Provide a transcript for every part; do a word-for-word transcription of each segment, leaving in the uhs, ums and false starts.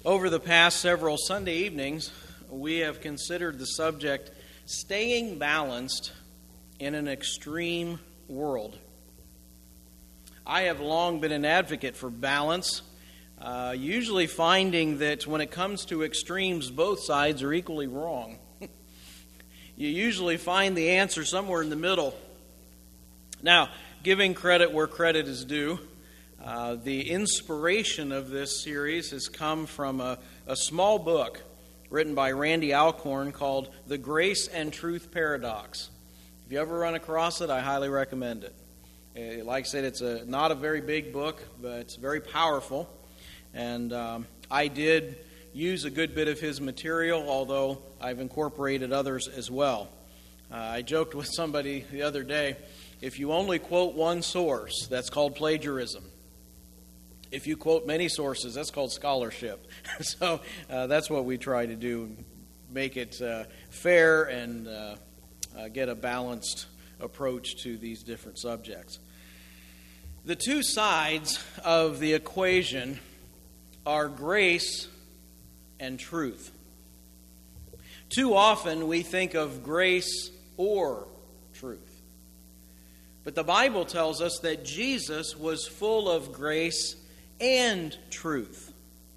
Over the past several Sunday evenings, we have considered the subject, staying balanced in an extreme world. I have long been an advocate for balance, uh, usually finding that when it comes to extremes, both sides are equally wrong. You usually find the answer somewhere in the middle. Now, giving credit where credit is due, uh, the inspiration of this series has come from a, a small book written by Randy Alcorn called The Grace and Truth Paradox. If you ever run across it, I highly recommend it. Uh, like I said, it's a, not a very big book, but it's very powerful. And um, I did use a good bit of his material, although I've incorporated others as well. Uh, I joked with somebody the other day, if you only quote one source, that's called plagiarism. If you quote many sources, that's called scholarship. so uh, that's what we try to do, make it uh, fair and uh, uh, get a balanced approach to these different subjects. The two sides of the equation are grace and truth. Too often we think of grace or truth. But the Bible tells us that Jesus was full of grace and truth.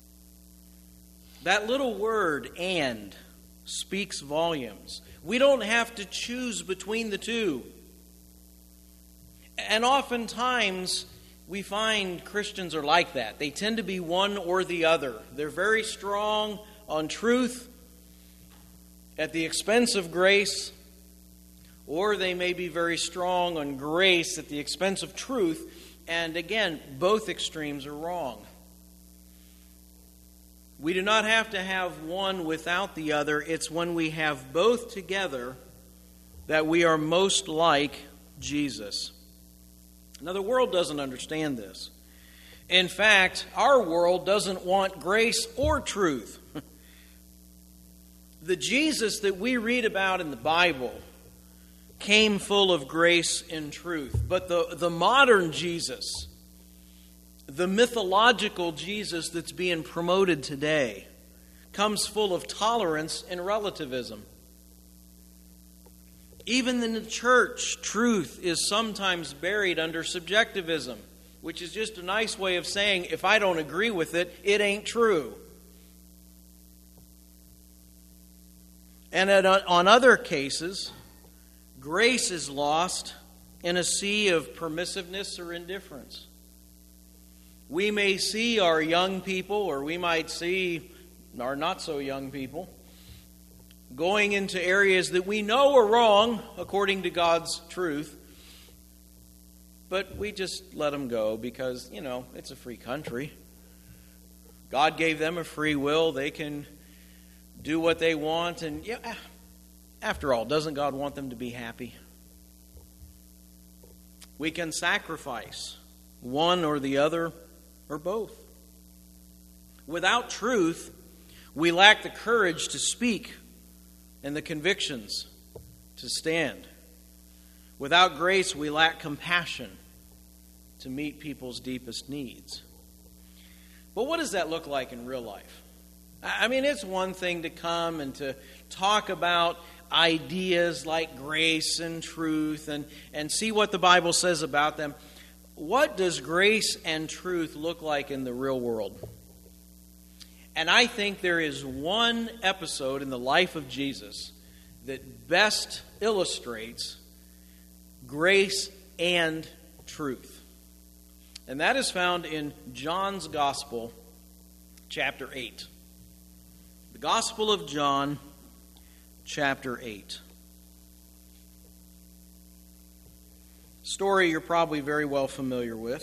That little word, and, speaks volumes. We don't have to choose between the two. And oftentimes, we find Christians are like that. They tend to be one or the other. They're very strong on truth at the expense of grace, or they may be very strong on grace at the expense of truth. And again, both extremes are wrong. We do not have to have one without the other. It's when we have both together that we are most like Jesus. Now, the world doesn't understand this. In fact, our world doesn't want grace or truth. The Jesus that we read about in the Bible came full of grace and truth. But the, the modern Jesus, the mythological Jesus that's being promoted today, comes full of tolerance and relativism. Even in the church, truth is sometimes buried under subjectivism, which is just a nice way of saying, if I don't agree with it, it ain't true. And at, on other cases, grace is lost in a sea of permissiveness or indifference. We may see our young people, or we might see our not so young people, going into areas that we know are wrong according to God's truth, but we just let them go because, you know, it's a free country. God gave them a free will. They can do what they want, and yeah, after all, doesn't God want them to be happy? We can sacrifice one or the other or both. Without truth, we lack the courage to speak and the convictions to stand. Without grace, we lack compassion to meet people's deepest needs. But what does that look like in real life? I mean, it's one thing to come and to talk about ideas like grace and truth and, and see what the Bible says about them. What does grace and truth look like in the real world? And I think there is one episode in the life of Jesus that best illustrates grace and truth. And that is found in John's Gospel, chapter eight. The Gospel of John, chapter eight. Story you're probably very well familiar with.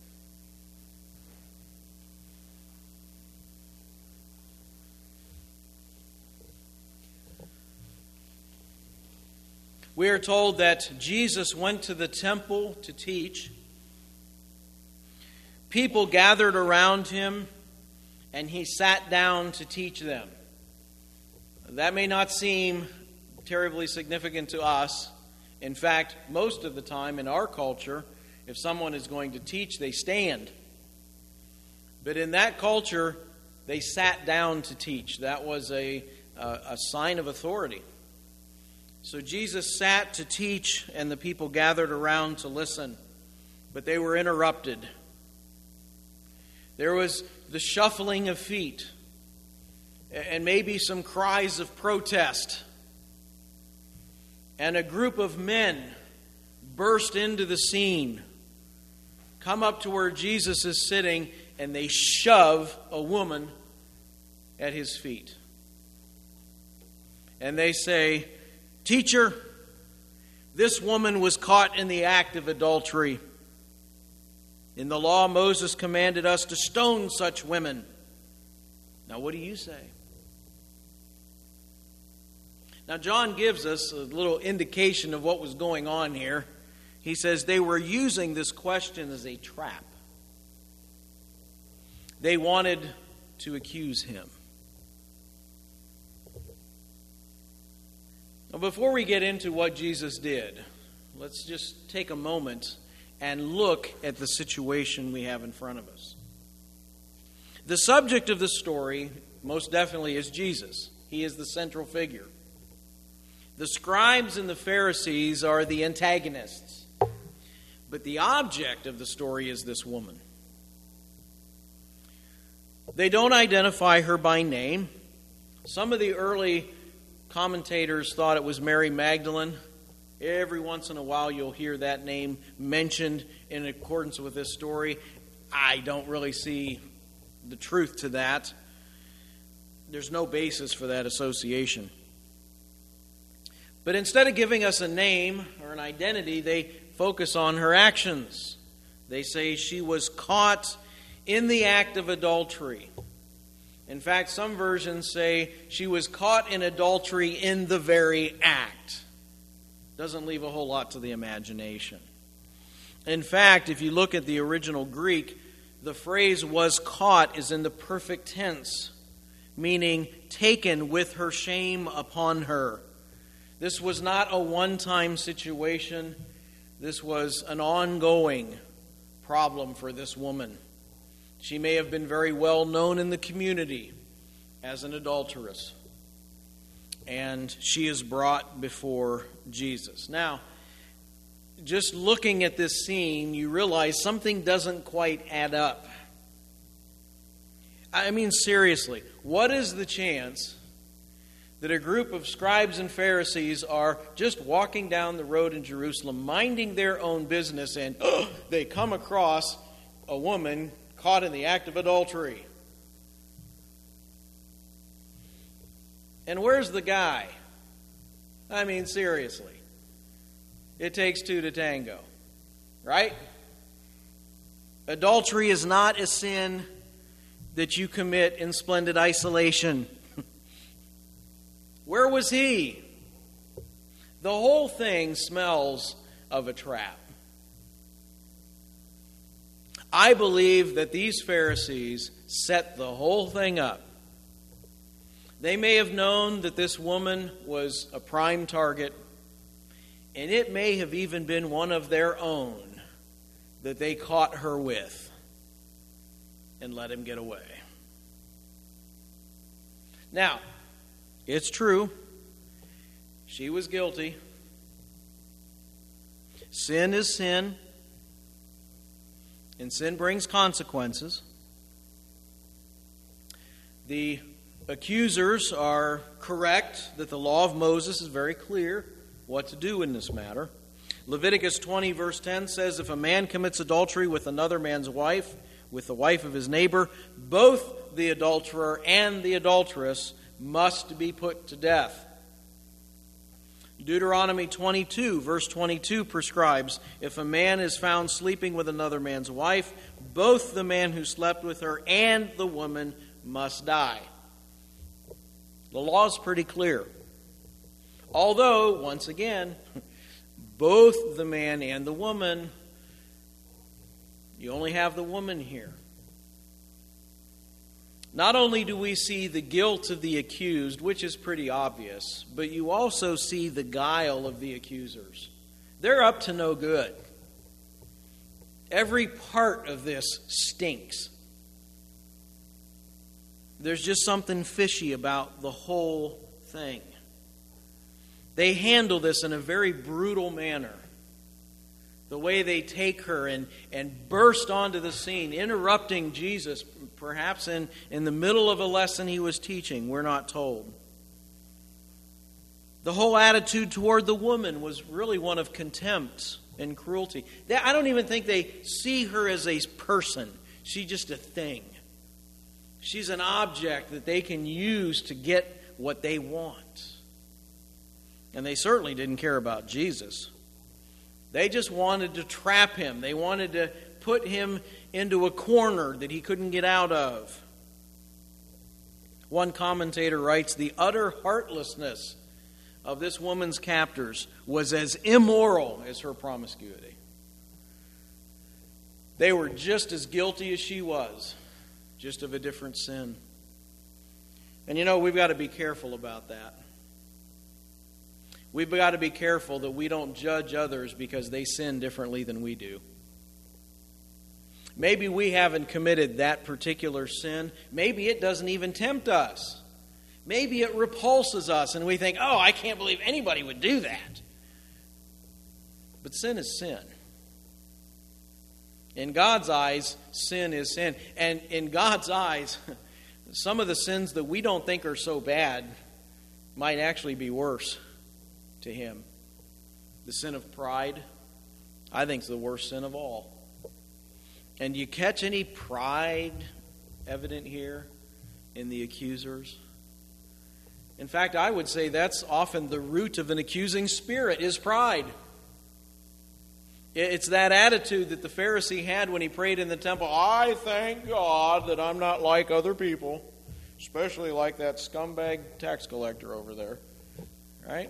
We are told that Jesus went to the temple to teach. People gathered around him, and he sat down to teach them. That may not seem terribly significant to us. In fact, most of the time in our culture, if someone is going to teach, they stand. But in that culture, they sat down to teach. That was a, a, a sign of authority. So Jesus sat to teach, and the people gathered around to listen. But they were interrupted. There was the shuffling of feet, and maybe some cries of protest. And a group of men burst into the scene, come up to where Jesus is sitting, and they shove a woman at his feet. And they say, "Teacher, this woman was caught in the act of adultery. In the law, Moses commanded us to stone such women. Now, what do you say?" Now, John gives us a little indication of what was going on here. He says they were using this question as a trap. They wanted to accuse him. Now, before we get into what Jesus did, let's just take a moment and look at the situation we have in front of us. The subject of the story, most definitely, is Jesus. He is the central figure. The scribes and the Pharisees are the antagonists. But the object of the story is this woman. They don't identify her by name. Some of the early commentators thought it was Mary Magdalene. Every once in a while you'll hear that name mentioned in accordance with this story. I don't really see the truth to that. There's no basis for that association. But instead of giving us a name or an identity, they focus on her actions. They say she was caught in the act of adultery. In fact, some versions say she was caught in adultery in the very act. Doesn't leave a whole lot to the imagination. In fact, if you look at the original Greek, the phrase "was caught" is in the perfect tense, meaning taken with her shame upon her. This was not a one-time situation. This was an ongoing problem for this woman. She may have been very well known in the community as an adulteress. And she is brought before Jesus. Now, just looking at this scene, you realize something doesn't quite add up. I mean, seriously, what is the chance that a group of scribes and Pharisees are just walking down the road in Jerusalem, minding their own business, and oh, they come across a woman caught in the act of adultery? And where's the guy? I mean, seriously. It takes two to tango, right? Adultery is not a sin that you commit in splendid isolation. Where was he? The whole thing smells of a trap. I believe that these Pharisees set the whole thing up. They may have known that this woman was a prime target, and it may have even been one of their own that they caught her with and let him get away. Now, it's true, she was guilty. Sin is sin, and sin brings consequences. The accusers are correct that the law of Moses is very clear what to do in this matter. Leviticus twenty verse ten says, "If a man commits adultery with another man's wife, with the wife of his neighbor, both the adulterer and the adulteress must be put to death." Deuteronomy twenty-two verse twenty-two prescribes, "If a man is found sleeping with another man's wife, both the man who slept with her and the woman must die." The law is pretty clear. Although, once again, both the man and the woman, you only have the woman here. Not only do we see the guilt of the accused, which is pretty obvious, but you also see the guile of the accusers. They're up to no good. Every part of this stinks. there's just something fishy about the whole thing. They handle this in a very brutal manner. The way they take her and, and burst onto the scene, interrupting Jesus, perhaps in, in the middle of a lesson he was teaching, we're not told. The whole attitude toward the woman was really one of contempt and cruelty. They, I don't even think they see her as a person. She's just a thing. She's an object that they can use to get what they want. And they certainly didn't care about Jesus. They just wanted to trap him. They wanted to put him into a corner that he couldn't get out of. One commentator writes, the utter heartlessness of this woman's captors was as immoral as her promiscuity. They were just as guilty as she was, just of a different sin. And you know, we've got to be careful about that. We've got to be careful that we don't judge others because they sin differently than we do. Maybe we haven't committed that particular sin. Maybe it doesn't even tempt us. Maybe it repulses us and we think, oh, I can't believe anybody would do that. But sin is sin. In God's eyes, sin is sin. And in God's eyes, some of the sins that we don't think are so bad might actually be worse to him. The sin of pride, I think, is the worst sin of all. And do you catch any pride evident here in the accusers? In fact, I would say that's often the root of an accusing spirit, is pride. It's that attitude that the Pharisee had when he prayed in the temple. I thank God that I'm not like other people, especially like that scumbag tax collector over there. Right?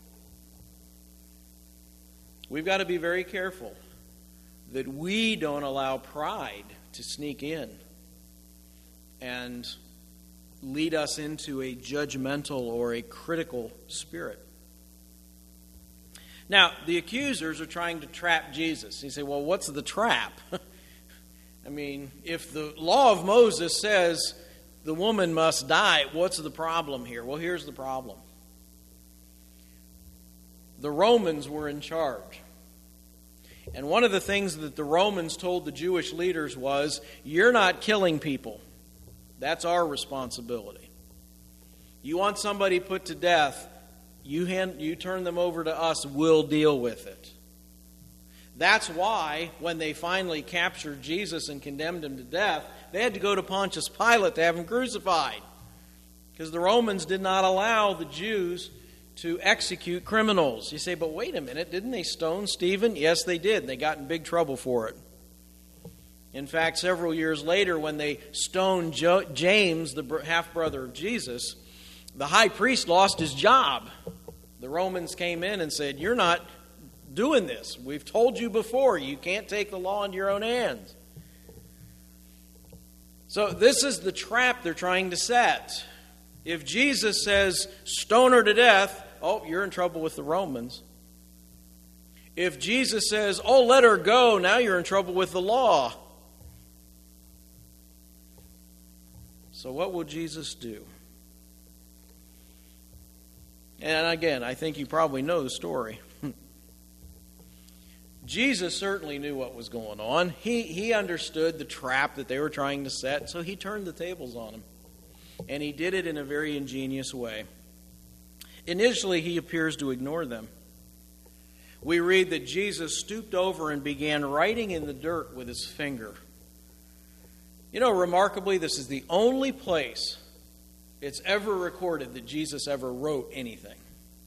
We've got to be very careful that we don't allow pride to sneak in and lead us into a judgmental or a critical spirit. Now, the accusers are trying to trap Jesus. You say, well, what's the trap? I mean, if the law of Moses says the woman must die, what's the problem here? Well, here's the problem. The Romans were in charge. And one of the things that the Romans told the Jewish leaders was, you're not killing people. That's our responsibility. You want somebody put to death, you, hand, you turn them over to us, we'll deal with it. That's why when they finally captured Jesus and condemned him to death, they had to go to Pontius Pilate to have him crucified. Because the Romans did not allow the Jews to execute criminals. You say, but wait a minute, didn't they stone Stephen? Yes, they did. They got in big trouble for it. In fact, several years later, when they stoned jo- James, the half-brother of Jesus, the high priest lost his job. The Romans came in and said, you're not doing this. We've told you before, you can't take the law into your own hands. So this is the trap they're trying to set. If Jesus says, stone her to death, oh, you're in trouble with the Romans. If Jesus says, oh, let her go, now you're in trouble with the law. So what will Jesus do? And again, I think you probably know the story. Jesus certainly knew what was going on. He, he understood the trap that they were trying to set, so he turned the tables on them. And he did it in a very ingenious way. Initially, he appears to ignore them. We read that Jesus stooped over and began writing in the dirt with his finger. You know, remarkably, this is the only place it's ever recorded that Jesus ever wrote anything.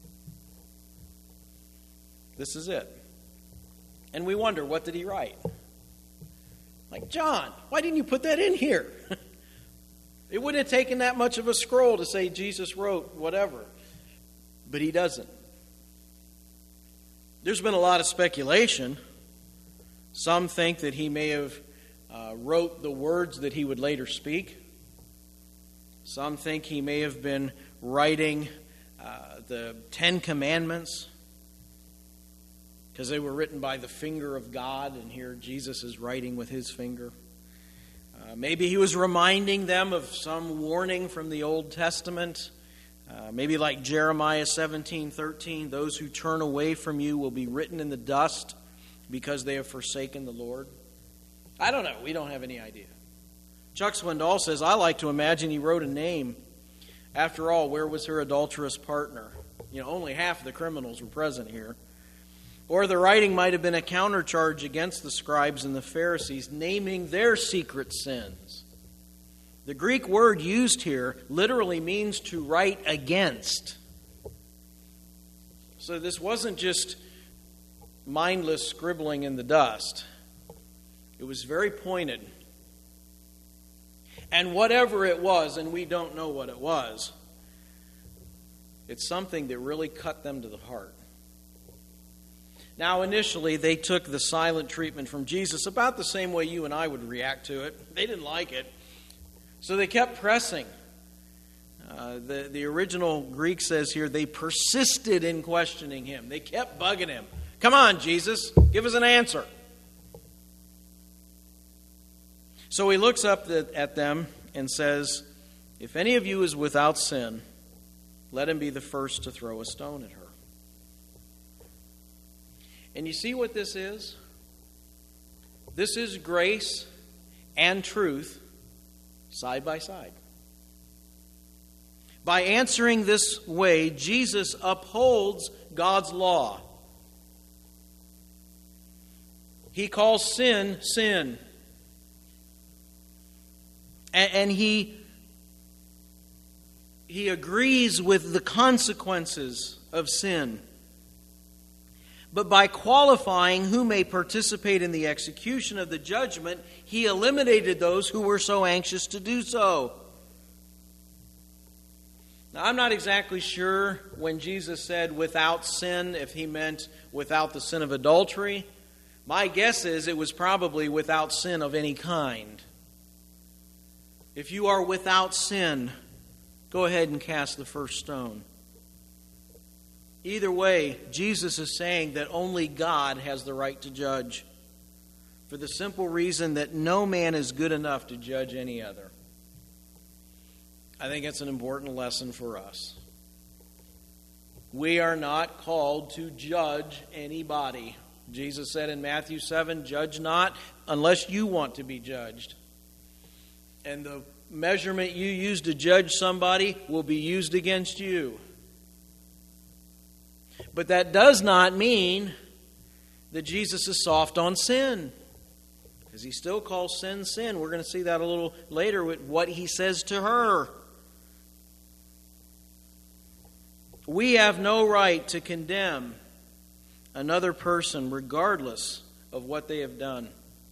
This is it. And we wonder, what did he write? Like, John, why didn't you put that in here? It wouldn't have taken that much of a scroll to say Jesus wrote whatever. But he doesn't. There's been a lot of speculation. Some think that he may have uh, wrote the words that he would later speak. Some think he may have been writing uh, the Ten Commandments because they were written by the finger of God, and here Jesus is writing with his finger. Uh, Uh, maybe he was reminding them of some warning from the Old Testament. Uh, maybe like Jeremiah seventeen thirteen, those who turn away from you will be written in the dust because they have forsaken the Lord. I don't know. We don't have any idea. Chuck Swindoll says, I like to imagine he wrote a name. After all, where was her adulterous partner? You know, only half of the criminals were present here. Or the writing might have been a countercharge against the scribes and the Pharisees, naming their secret sins. The Greek word used here literally means to write against. So this wasn't just mindless scribbling in the dust. It was very pointed. And whatever it was, and we don't know what it was, it's something that really cut them to the heart. Now, initially, they took the silent treatment from Jesus about the same way you and I would react to it. They didn't like it. So they kept pressing. Uh, the, the original Greek says here, they persisted in questioning him. They kept bugging him. Come on, Jesus, give us an answer. So he looks up at them and says, if any of you is without sin, let him be the first to throw a stone at her. And you see what this is? This is grace and truth side by side. By answering this way, Jesus upholds God's law. He calls sin, sin. And, and he, he agrees with the consequences of sin. But by qualifying who may participate in the execution of the judgment, he eliminated those who were so anxious to do so. Now, I'm not exactly sure when Jesus said without sin, if he meant without the sin of adultery. My guess is it was probably without sin of any kind. If you are without sin, go ahead and cast the first stone. Either way, Jesus is saying that only God has the right to judge, for the simple reason that no man is good enough to judge any other. I think it's an important lesson for us. We are not called to judge anybody. Jesus said in Matthew seven, judge not unless you want to be judged. And the measurement you use to judge somebody will be used against you. But that does not mean that Jesus is soft on sin, because he still calls sin, sin. We're going to see that a little later with what he says to her. We have no right to condemn another person regardless of what they have done.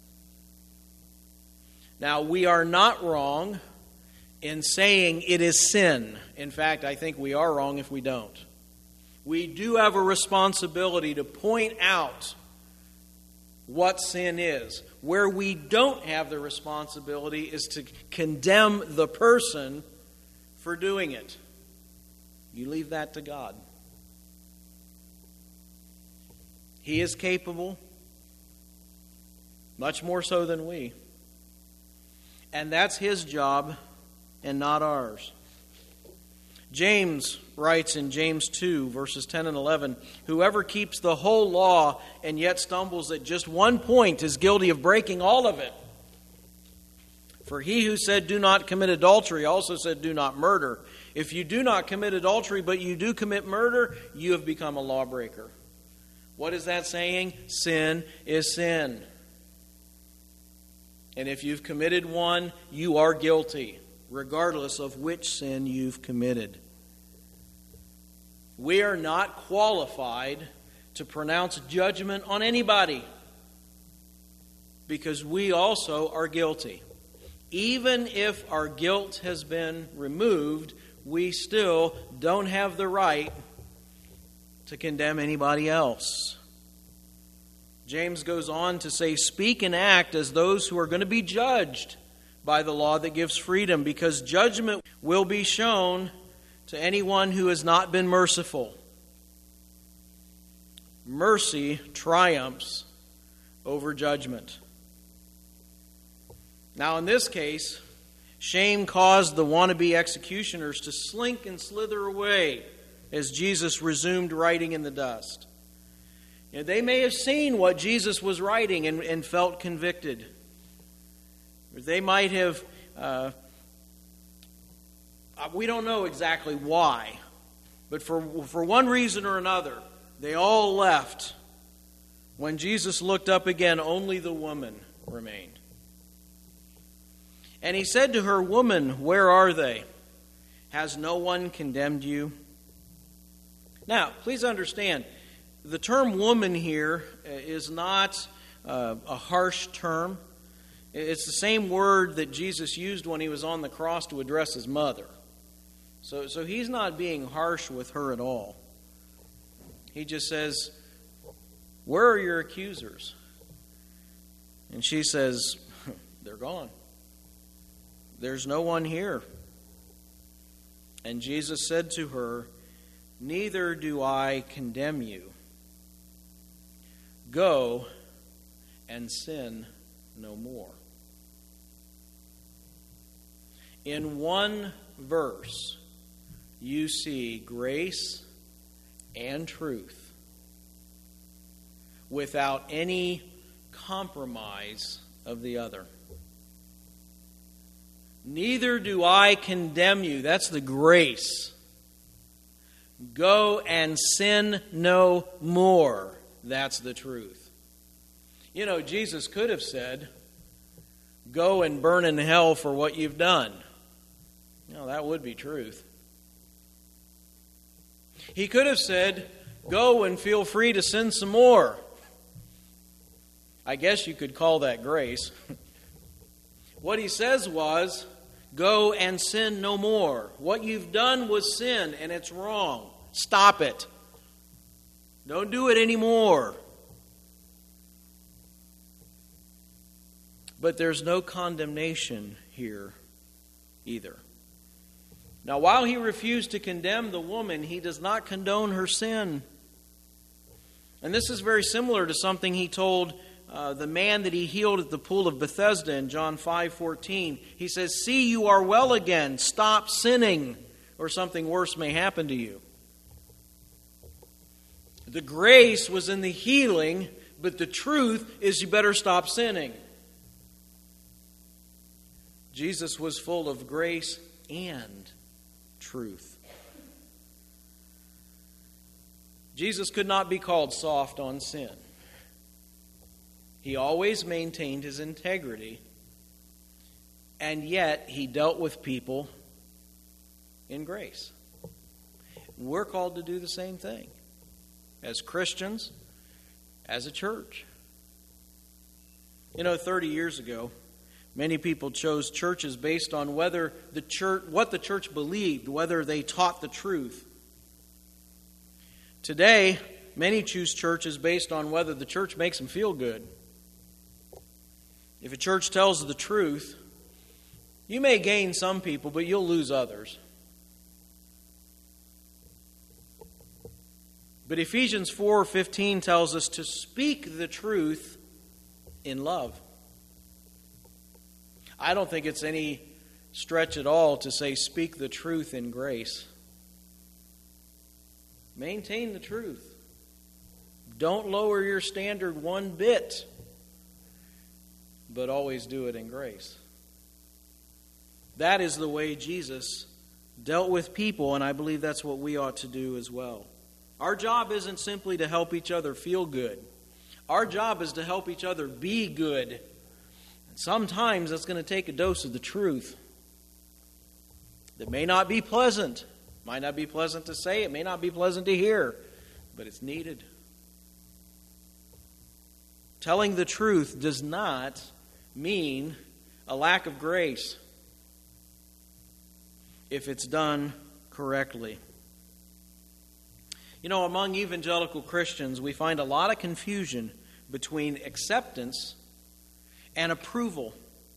Now, we are not wrong in saying it is sin. In fact, I think we are wrong if we don't. We do have a responsibility to point out what sin is. Where we don't have the responsibility is to condemn the person for doing it. You leave that to God. He is capable, much more so than we. And that's his job and not ours. James writes in James two, verses ten and eleven, whoever keeps the whole law and yet stumbles at just one point is guilty of breaking all of it. For he who said, do not commit adultery, also said, do not murder. If you do not commit adultery, but you do commit murder, you have become a lawbreaker. What is that saying? Sin is sin. And if you've committed one, you are guilty, regardless of which sin you've committed. We are not qualified to pronounce judgment on anybody, because we also are guilty. Even if our guilt has been removed, we still don't have the right to condemn anybody else. James goes on to say, speak and act as those who are going to be judged by the law that gives freedom, because judgment will be shown to anyone who has not been merciful. Mercy triumphs over judgment. Now, in this case, shame caused the wannabe executioners to slink and slither away as Jesus resumed writing in the dust. You know, they may have seen what Jesus was writing and, and felt convicted. Or they might have, uh, we don't know exactly why, but for, for one reason or another, they all left. When Jesus looked up again, only the woman remained. And he said to her, "Woman, where are they? Has no one condemned you?" Now, please understand, the term woman here is not uh, a harsh term. It's the same word that Jesus used when he was on the cross to address his mother. So, so he's not being harsh with her at all. He just says, "Where are your accusers?" And she says, "They're gone. There's no one here." And Jesus said to her, "Neither do I condemn you. Go and sin no more." In one verse, you see grace and truth without any compromise of the other. Neither do I condemn you. That's the grace. Go and sin no more. That's the truth. You know, Jesus could have said, "Go and burn in hell for what you've done." No, that would be truth. He could have said, "Go and feel free to sin some more." I guess you could call that grace. What he says was, "Go and sin no more. What you've done was sin, and it's wrong. Stop it. Don't do it anymore." But there's no condemnation here either. Now, while he refused to condemn the woman, he does not condone her sin. And this is very similar to something he told uh, the man that he healed at the pool of Bethesda in John five fourteen. He says, "See, you are well again. Stop sinning, or something worse may happen to you." The grace was in the healing, but the truth is you better stop sinning. Jesus was full of grace and truth. Jesus could not be called soft on sin. He always maintained his integrity, and yet he dealt with people in grace. We're called to do the same thing as Christians, as a church. You know, thirty years ago, many people chose churches based on whether the church, what the church believed, whether they taught the truth. Today, many choose churches based on whether the church makes them feel good. If a church tells the truth, you may gain some people, but you'll lose others. But Ephesians four fifteen tells us to speak the truth in love. I don't think it's any stretch at all to say speak the truth in grace. Maintain the truth. Don't lower your standard one bit, but always do it in grace. That is the way Jesus dealt with people, and I believe that's what we ought to do as well. Our job isn't simply to help each other feel good. Our job is to help each other be good. And sometimes that's going to take a dose of the truth that may not be pleasant. Might not be pleasant to say, it may not be pleasant to hear, but it's needed. Telling the truth does not mean a lack of grace if it's done correctly. You know, among evangelical Christians, we find a lot of confusion between acceptance and approval.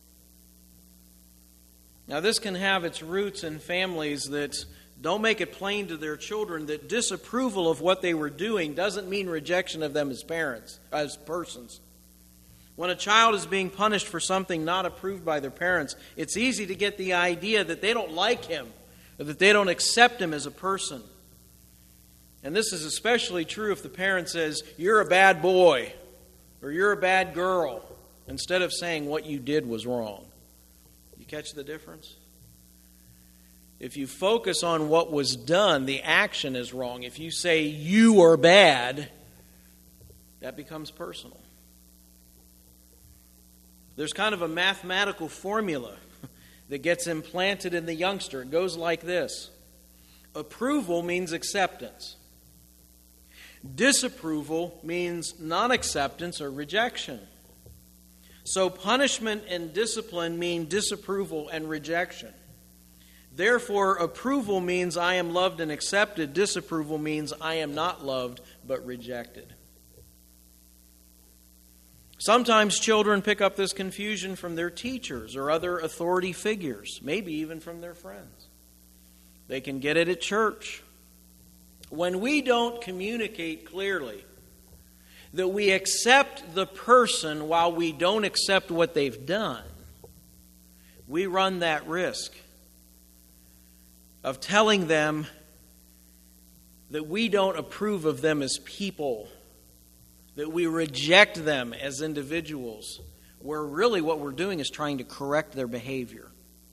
Now, this can have its roots in families that don't make it plain to their children that disapproval of what they were doing doesn't mean rejection of them as parents, as persons. When a child is being punished for something not approved by their parents, it's easy to get the idea that they don't like him, or that they don't accept him as a person. And this is especially true if the parent says, "You're a bad boy," or "You're a bad girl," instead of saying what you did was wrong. You catch the difference? If you focus on what was done, the action is wrong. If you say you are bad, that becomes personal. There's kind of a mathematical formula that gets implanted in the youngster. It goes like this. Approval means acceptance. Disapproval means non-acceptance or rejection. So punishment and discipline mean disapproval and rejection. Therefore, approval means I am loved and accepted. Disapproval means I am not loved but rejected. Sometimes children pick up this confusion from their teachers or other authority figures, maybe even from their friends. They can get it at church. When we don't communicate clearly that we accept the person while we don't accept what they've done, we run that risk of telling them that we don't approve of them as people, that we reject them as individuals, where really what we're doing is trying to correct their behavior.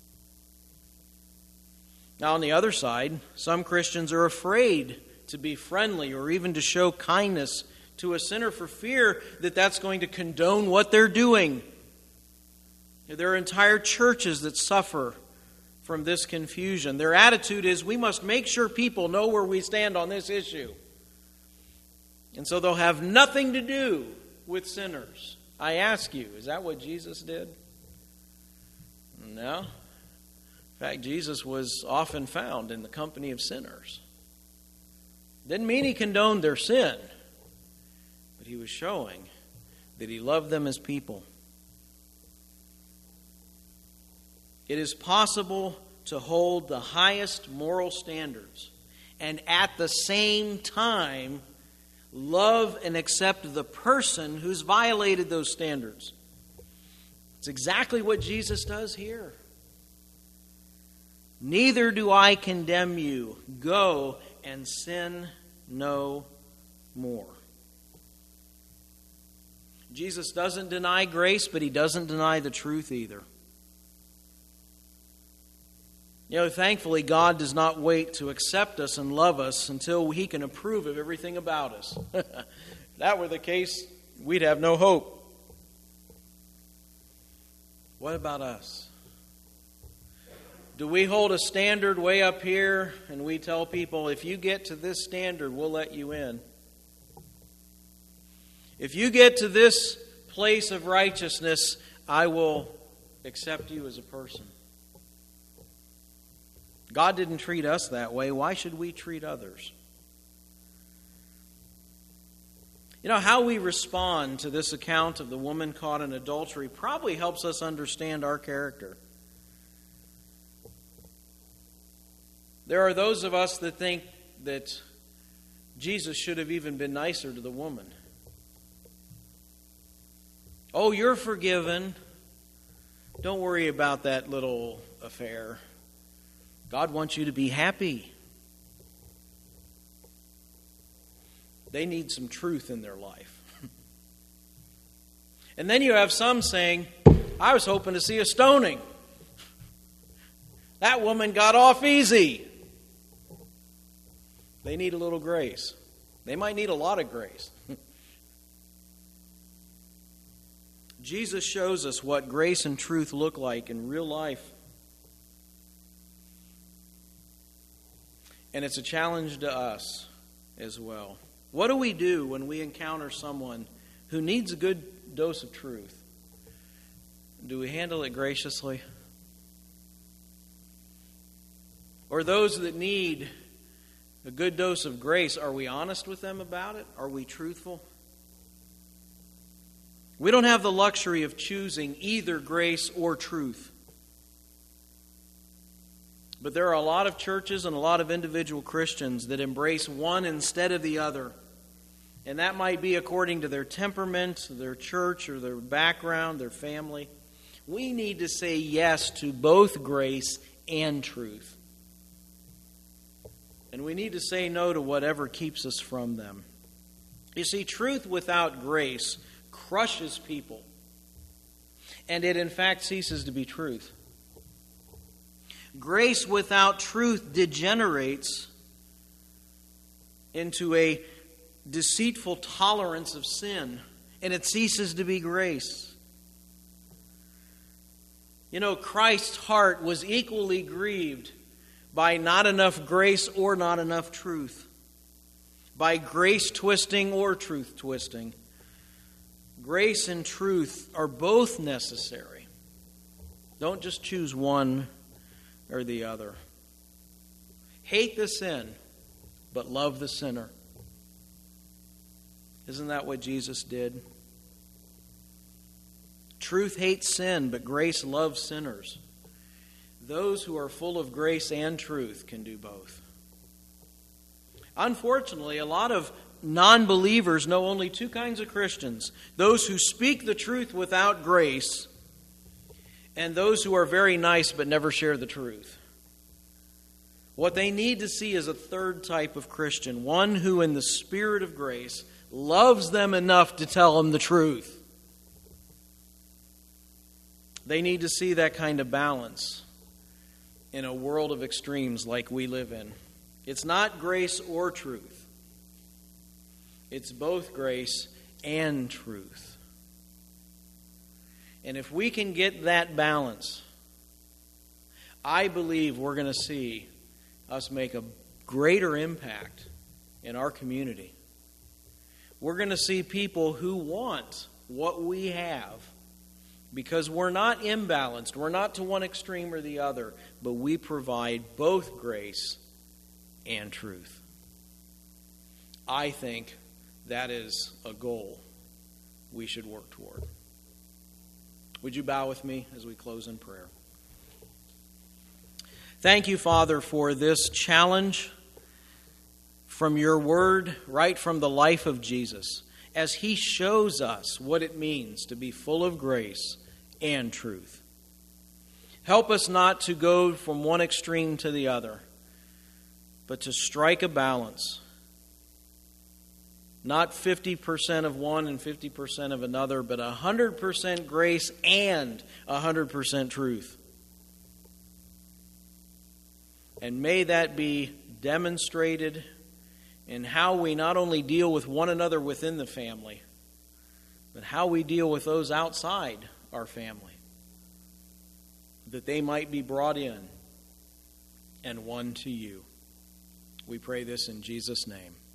Now, on the other side, some Christians are afraid to be friendly or even to show kindness to a sinner for fear that that's going to condone what they're doing. There are entire churches that suffer from this confusion. Their attitude is, we must make sure people know where we stand on this issue. And so they'll have nothing to do with sinners. I ask you, is that what Jesus did? No. In fact, Jesus was often found in the company of sinners. Didn't mean he condoned their sin, but he was showing that he loved them as people. It is possible to hold the highest moral standards and at the same time love and accept the person who's violated those standards. It's exactly what Jesus does here. Neither do I condemn you. Go and sin no more. Jesus doesn't deny grace, but he doesn't deny the truth either. You know, thankfully, God does not wait to accept us and love us until he can approve of everything about us. If that were the case, we'd have no hope. What about us? Do we hold a standard way up here and we tell people, if you get to this standard, we'll let you in? If you get to this place of righteousness, I will accept you as a person. God didn't treat us that way. Why should we treat others? You know, how we respond to this account of the woman caught in adultery probably helps us understand our character. There are those of us that think that Jesus should have even been nicer to the woman. Oh, you're forgiven. Don't worry about that little affair. God wants you to be happy. They need some truth in their life. And then you have some saying, I was hoping to see a stoning. That woman got off easy. They need a little grace. They might need a lot of grace. Jesus shows us what grace and truth look like in real life. And it's a challenge to us as well. What do we do when we encounter someone who needs a good dose of truth? Do we handle it graciously? Or those that need a good dose of grace, are we honest with them about it? Are we truthful? We don't have the luxury of choosing either grace or truth. But there are a lot of churches and a lot of individual Christians that embrace one instead of the other. And that might be according to their temperament, their church, or their background, their family. We need to say yes to both grace and truth. And we need to say no to whatever keeps us from them. You see, truth without grace crushes people. And it, in fact, ceases to be truth. Grace without truth degenerates into a deceitful tolerance of sin, and it ceases to be grace. You know, Christ's heart was equally grieved by not enough grace or not enough truth, by grace twisting or truth twisting. Grace and truth are both necessary. Don't just choose one or the other. Hate the sin, but love the sinner. Isn't that what Jesus did? Truth hates sin, but grace loves sinners. Those who are full of grace and truth can do both. Unfortunately, a lot of non-believers know only two kinds of Christians: those who speak the truth without grace, and those who are very nice but never share the truth. What they need to see is a third type of Christian, one who in the spirit of grace loves them enough to tell them the truth. They need to see that kind of balance in a world of extremes like we live in. It's not grace or truth. It's both grace and truth. And if we can get that balance, I believe we're going to see us make a greater impact in our community. We're going to see people who want what we have, because we're not imbalanced. We're not to one extreme or the other, but we provide both grace and truth. I think that is a goal we should work toward. Would you bow with me as we close in prayer? Thank you, Father, for this challenge from your word, right from the life of Jesus, as he shows us what it means to be full of grace and truth. Help us not to go from one extreme to the other, but to strike a balance. Not fifty percent of one and fifty percent of another, but one hundred percent grace and one hundred percent truth. And may that be demonstrated in how we not only deal with one another within the family, but how we deal with those outside our family, that they might be brought in and won to you. We pray this in Jesus' name.